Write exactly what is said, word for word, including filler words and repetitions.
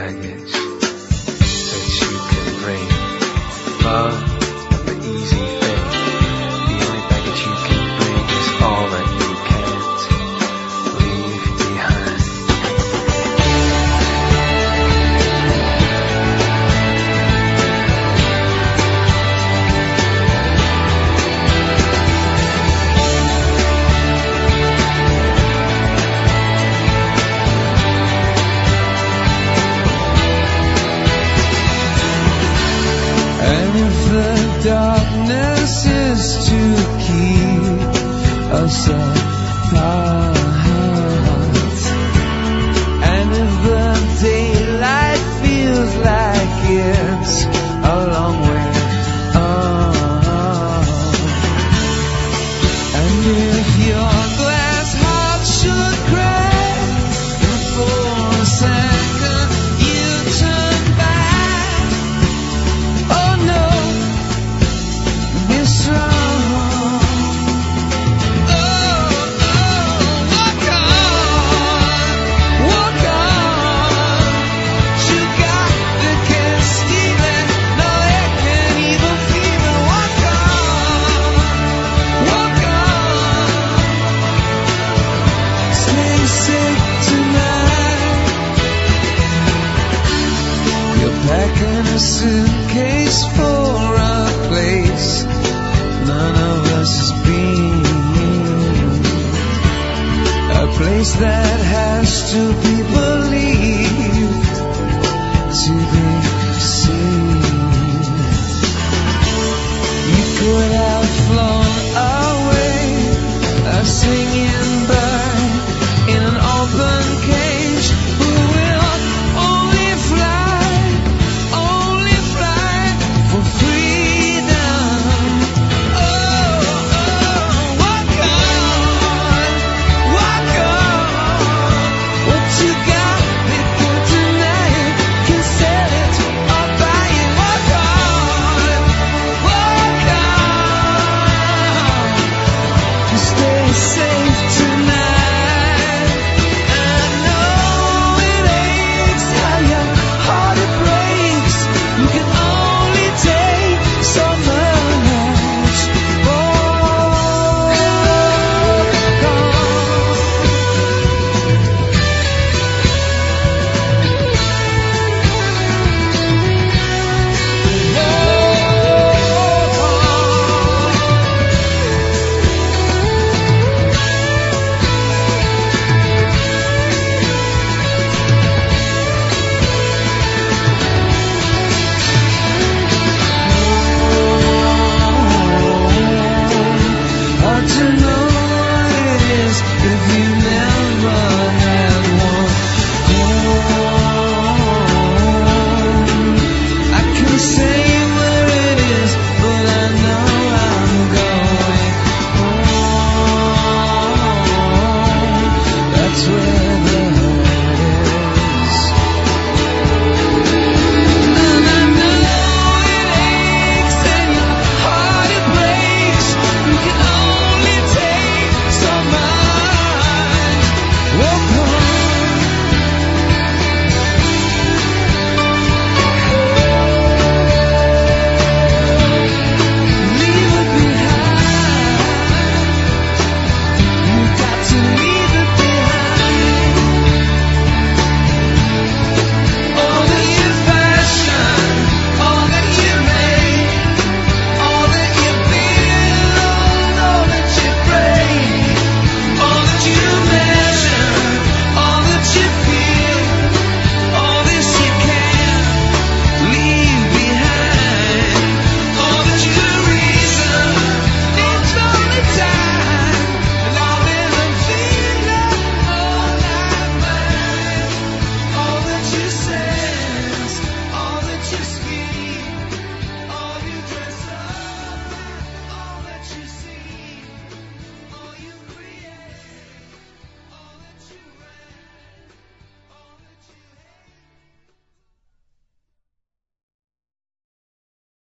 baggage that you can bring. Love is the easy thing. The only baggage you can bring is all that you can't leave behind. And if the darkness is to keep us apart, and if the daylight feels like it's a long way off, and if your glass heart should crack for a second, you turn back. Oh no, be strong. Oh, oh, walk on, walk on. You got the can't steal it, no they can't even feel it. Walk on, walk on. Stay safe tonight. You're packing a suitcase for a place none of us has been, a place that has two people leaving.